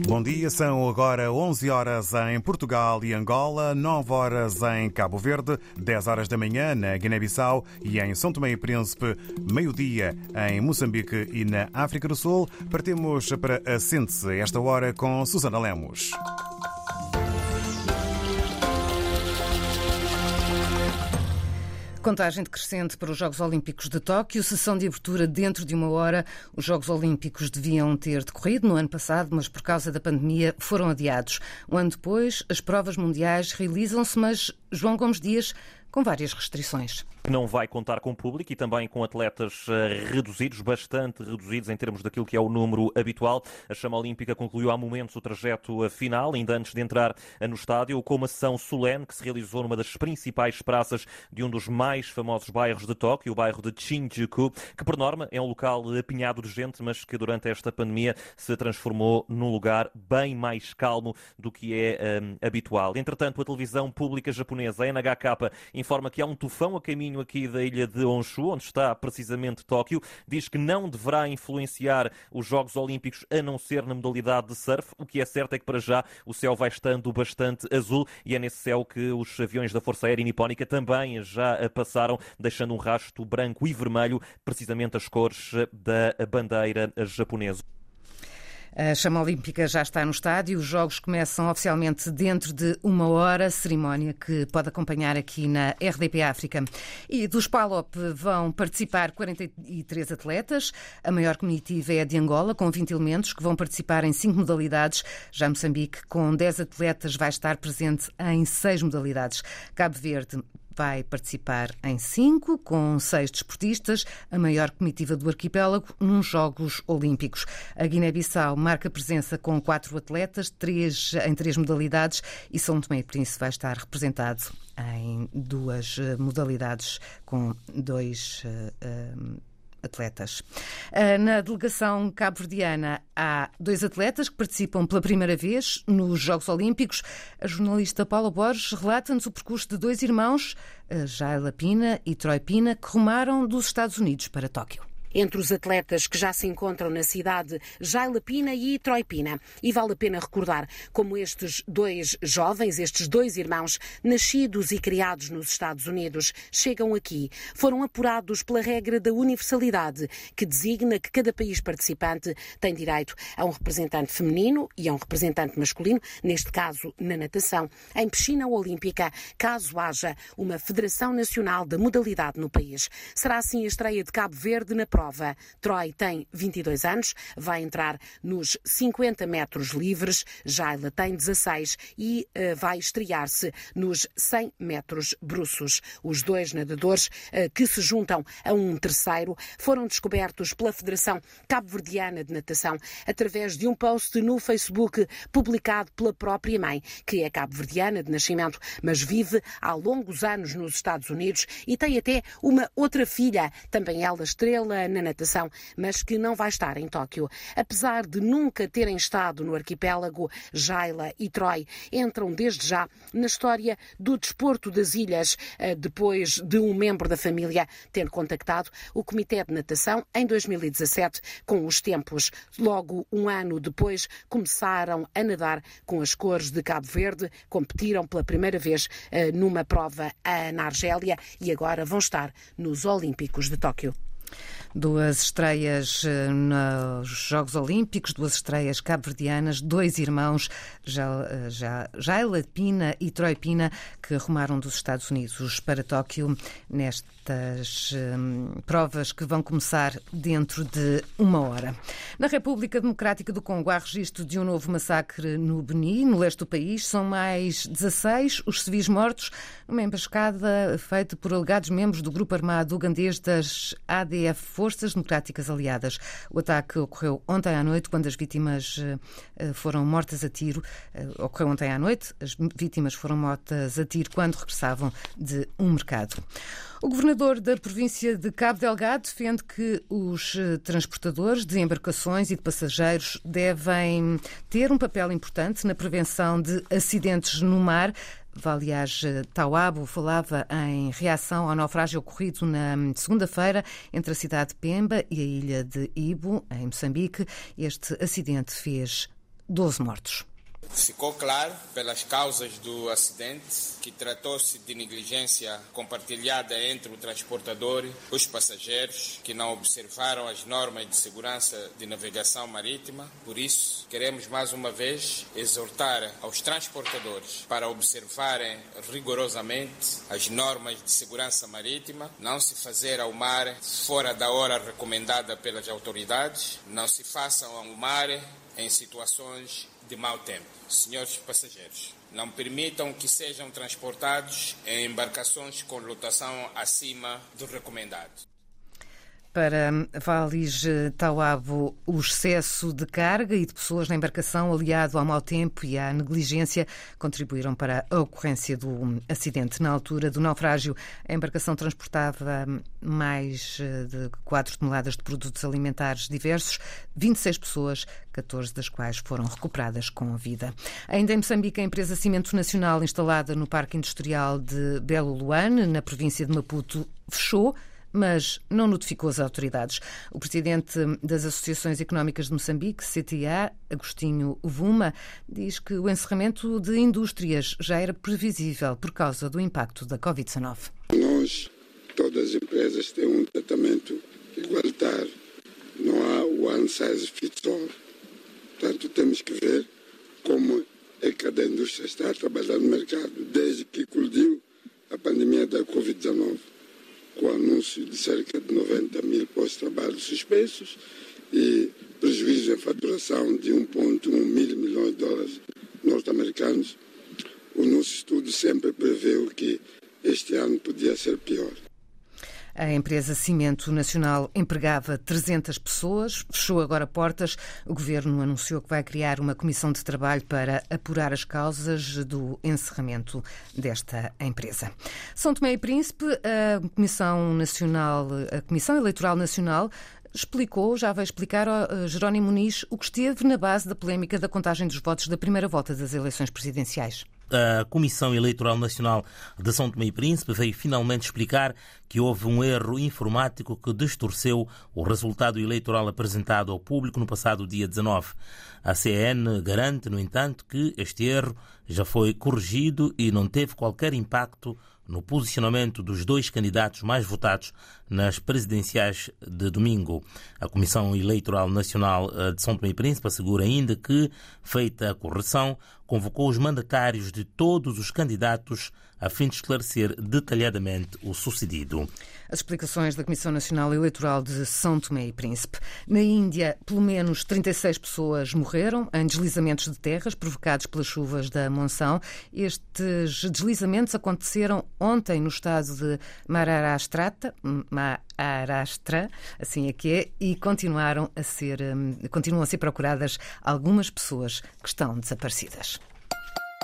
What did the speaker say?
Bom dia, são agora 11 horas em Portugal e Angola, 9 horas em Cabo Verde, 10 horas da manhã na Guiné-Bissau e em São Tomé e Príncipe, meio-dia em Moçambique e na África do Sul. Partimos para a síntese esta hora com Susana Lemos. Contagem decrescente para os Jogos Olímpicos de Tóquio, sessão de abertura dentro de uma hora. Os Jogos Olímpicos deviam ter decorrido no ano passado, mas por causa da pandemia foram adiados. Um ano depois, as provas mundiais realizam-se, mas João Gomes Dias com várias restrições. Não vai contar com público e também com atletas reduzidos, bastante reduzidos em termos daquilo que é o número habitual. A chama olímpica concluiu há momentos o trajeto final, ainda antes de entrar no estádio, com uma sessão solene que se realizou numa das principais praças de um dos mais famosos bairros de Tóquio, o bairro de Shinjuku, que por norma é um local apinhado de gente, mas que durante esta pandemia se transformou num lugar bem mais calmo do que é habitual. Entretanto, a televisão pública japonesa, a NHK, informa que há um tufão a caminho aqui da ilha de Honshu, onde está precisamente Tóquio. Diz que não deverá influenciar os Jogos Olímpicos, a não ser na modalidade de surf. O que é certo é que para já o céu vai estando bastante azul e é nesse céu que os aviões da Força Aérea Nipónica também já passaram, deixando um rasto branco e vermelho, precisamente as cores da bandeira japonesa. A chama olímpica já está no estádio. Os jogos começam oficialmente dentro de uma hora, cerimónia que pode acompanhar aqui na RDP África. E dos PALOP vão participar 43 atletas. A maior comitiva é a de Angola, com 20 elementos que vão participar em 5 modalidades. Já Moçambique, com 10 atletas, vai estar presente em 6 modalidades. Cabo Verde vai participar em 5, com 6 desportistas, a maior comitiva do arquipélago, nos Jogos Olímpicos. A Guiné-Bissau marca presença com 4 atletas, 3 em 3 modalidades, e São Tomé e Príncipe vai estar representado em 2 modalidades, com 2 atletas. Na delegação cabo-verdiana há 2 atletas que participam pela primeira vez nos Jogos Olímpicos. A jornalista Paula Borges relata-nos o percurso de 2 irmãos, Jayla Pina e Troy Pina, que rumaram dos Estados Unidos para Tóquio. Entre os atletas que já se encontram na cidade, Jayla Pina e Troy Pina. E vale a pena recordar como estes 2 jovens, estes 2 irmãos, nascidos e criados nos Estados Unidos, chegam aqui. Foram apurados pela regra da universalidade, que designa que cada país participante tem direito a um representante feminino e a um representante masculino, neste caso na natação, em piscina olímpica, caso haja uma Federação Nacional da modalidade no país. Será assim a estreia de Cabo Verde na prova. Troy tem 22 anos, vai entrar nos 50 metros livres, Jayla tem 16 e vai estrear-se nos 100 metros bruços. Os 2 nadadores que se juntam a um terceiro foram descobertos pela Federação Cabo-Verdiana de Natação através de um post no Facebook publicado pela própria mãe, que é cabo-verdiana de nascimento, mas vive há longos anos nos Estados Unidos e tem até uma outra filha, também ela estrela na natação, mas que não vai estar em Tóquio. Apesar de nunca terem estado no arquipélago, Jayla e Troy entram desde já na história do desporto das ilhas, depois de um membro da família ter contactado o Comitê de Natação em 2017 com os tempos. Logo um ano depois começaram a nadar com as cores de Cabo Verde, competiram pela primeira vez numa prova na Argélia e agora vão estar nos Olímpicos de Tóquio. 2 estreias nos Jogos Olímpicos, 2 estreias cabo-verdianas, 2 irmãos, Jayla Pina e Troy Pina, que rumaram dos Estados Unidos para Tóquio nestas provas que vão começar dentro de uma hora. Na República Democrática do Congo há registro de um novo massacre no Beni, no leste do país. São mais 16 os civis mortos numa emboscada feita por alegados membros do grupo armado ugandês das ADF, Forças Democráticas Aliadas. O ataque ocorreu ontem à noite, quando as vítimas foram mortas a tiro. Ocorreu ontem à noite, as vítimas foram mortas a tiro quando regressavam de um mercado. O governador da província de Cabo Delgado defende que os transportadores de embarcações e de passageiros devem ter um papel importante na prevenção de acidentes no mar. Aliás, Tauabo falava em reação ao naufrágio ocorrido na segunda-feira entre a cidade de Pemba e a ilha de Ibo, em Moçambique. Este acidente fez 12 mortos. Ficou claro, pelas causas do acidente, que tratou-se de negligência compartilhada entre o transportador e os passageiros, que não observaram as normas de segurança de navegação marítima. Por isso, queremos mais uma vez exortar aos transportadores para observarem rigorosamente as normas de segurança marítima, não se fazer ao mar fora da hora recomendada pelas autoridades, não se façam ao mar em situações de mau tempo. Senhores passageiros, não permitam que sejam transportados em embarcações com lotação acima do recomendado. Para Valis Tauabo, o excesso de carga e de pessoas na embarcação, aliado ao mau tempo e à negligência, contribuíram para a ocorrência do acidente. Na altura do naufrágio, a embarcação transportava mais de 4 toneladas de produtos alimentares diversos, 26 pessoas, 14 das quais foram recuperadas com vida. Ainda em Moçambique, a empresa Cimento Nacional, instalada no Parque Industrial de Belo Luane, na província de Maputo, fechou, mas não notificou as autoridades. O presidente das Associações Económicas de Moçambique, CTA, Agostinho Vuma, diz que o encerramento de indústrias já era previsível por causa do impacto da Covid-19. Nós, todas as empresas têm um tratamento igualitário. Não há one size fits all. Portanto, temos que ver como é que cada indústria está a trabalhar no mercado desde que eclodiu a pandemia da Covid-19. Com o anúncio de cerca de 90 mil postos de trabalho suspensos e prejuízo em faturação de 1,1 mil milhões de dólares norte-americanos, o nosso estudo sempre preveu que este ano podia ser pior. A empresa Cimento Nacional empregava 300 pessoas, fechou agora portas. O Governo anunciou que vai criar uma comissão de trabalho para apurar as causas do encerramento desta empresa. São Tomé e Príncipe, a Comissão Eleitoral Nacional já vai explicar ao Jerónimo Muniz o que esteve na base da polémica da contagem dos votos da primeira volta das eleições presidenciais. A Comissão Eleitoral Nacional de São Tomé e Príncipe veio finalmente explicar que houve um erro informático que distorceu o resultado eleitoral apresentado ao público no passado dia 19. A CEN garante, no entanto, que este erro já foi corrigido e não teve qualquer impacto no posicionamento dos 2 candidatos mais votados nas presidenciais de domingo. A Comissão Eleitoral Nacional de São Tomé e Príncipe assegura ainda que, feita a correção, convocou os mandatários de todos os candidatos a fim de esclarecer detalhadamente o sucedido. As explicações da Comissão Nacional Eleitoral de São Tomé e Príncipe. Na Índia, pelo menos 36 pessoas morreram em deslizamentos de terras provocados pelas chuvas da monção. Estes deslizamentos aconteceram ontem no estado de Maharashtra, assim é que é, e continuam a ser procuradas algumas pessoas que estão desaparecidas.